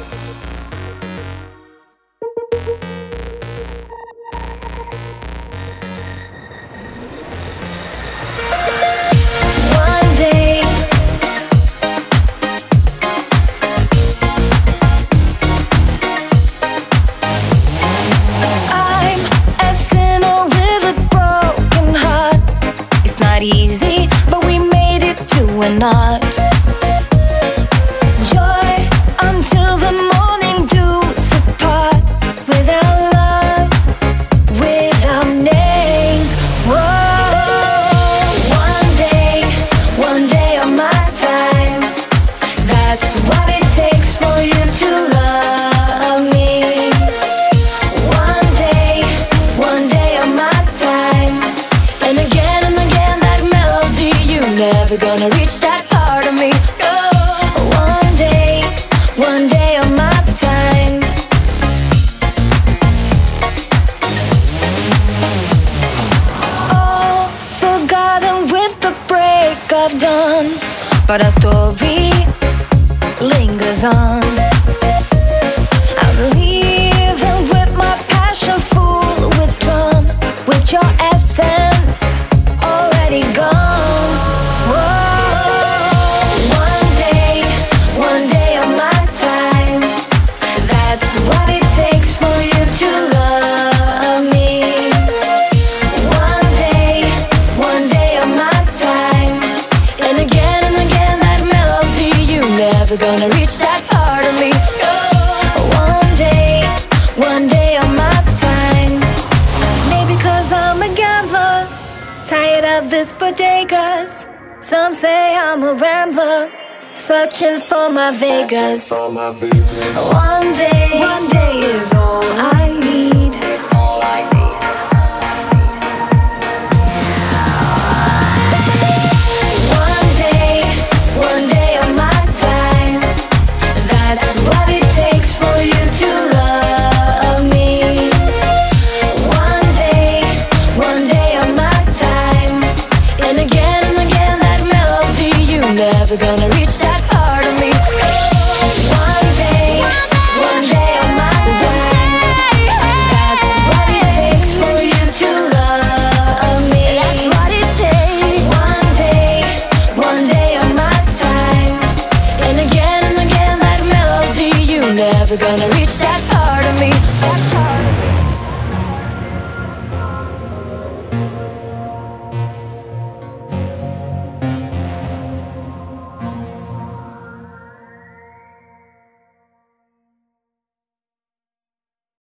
One day I'm a sinner with a broken heart. It's not easy, but we made it to an art. Joy until the morning dews apart. Without love, without names. Whoa. One day of my time. That's what it takes for you to love me. One day of my time. And again that melody. You never gonna reach that part of me. One day of my time. All forgotten with the break of dawn, but our story lingers on. I'm leaving with my passion full withdrawn, with your essence already gone. Whoa. One day of my time. That's what it takes for you to love me. One day of my time. And again that melody. You never gonna reach that part of me. One day of my time. Maybe 'cause I'm a gambler, tired of this bodegas. Some say I'm a rambler, searching for my Vegas. One day is all I need. One day of my time. That's what it takes for you to love me. One day of my time. And again that melody. You never gonna reach that part of me. One day of my time. That's what it takes for you to love me. That's what it takes. One day of my time. And again that melody. You never gonna reach that part of me.